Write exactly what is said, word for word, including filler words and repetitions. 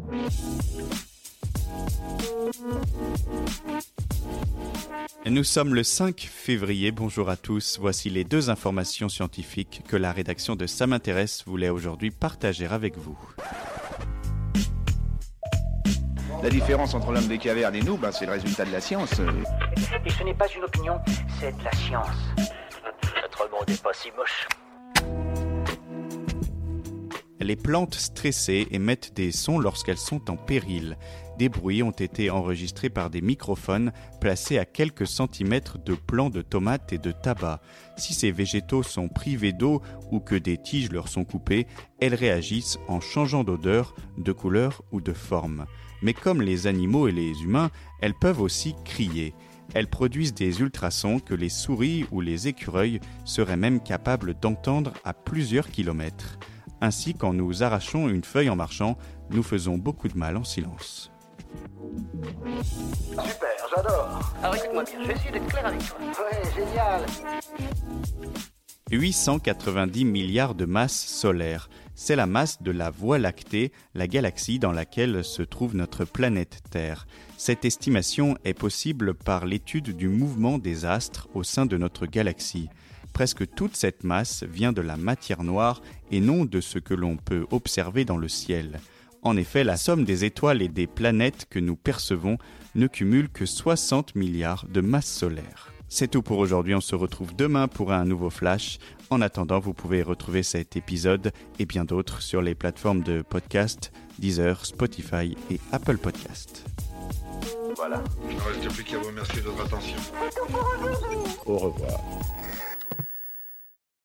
Nous sommes le cinq février, bonjour à tous, voici les deux informations scientifiques que la rédaction de Ça m'intéresse voulait aujourd'hui partager avec vous. La différence entre l'homme des cavernes et nous, ben, c'est le résultat de la science. Et ce n'est pas une opinion, c'est de la science. Notre monde n'est pas si moche. Les plantes stressées émettent des sons lorsqu'elles sont en péril. Des bruits ont été enregistrés par des microphones placés à quelques centimètres de plants de tomates et de tabac. Si ces végétaux sont privés d'eau ou que des tiges leur sont coupées, elles réagissent en changeant d'odeur, de couleur ou de forme. Mais comme les animaux et les humains, elles peuvent aussi crier. Elles produisent des ultrasons que les souris ou les écureuils seraient même capables d'entendre à plusieurs kilomètres. Ainsi, quand nous arrachons une feuille en marchant, nous faisons beaucoup de mal en silence. Super, j'adore. Alors écoute-moi bien, je vais essayer d'être clair avec toi. Ouais, génial. huit cent quatre-vingt-dix milliards de masses solaires. C'est la masse de la Voie lactée, la galaxie dans laquelle se trouve notre planète Terre. Cette estimation est possible par l'étude du mouvement des astres au sein de notre galaxie. Presque toute cette masse vient de la matière noire et non de ce que l'on peut observer dans le ciel. En effet, la somme des étoiles et des planètes que nous percevons ne cumule que soixante milliards de masses solaires. C'est tout pour aujourd'hui, on se retrouve demain pour un nouveau flash. En attendant, vous pouvez retrouver cet épisode et bien d'autres sur les plateformes de podcast, Deezer, Spotify et Apple Podcast. Voilà. Il ne reste plus qu'à vous remercier de votre attention. Au revoir.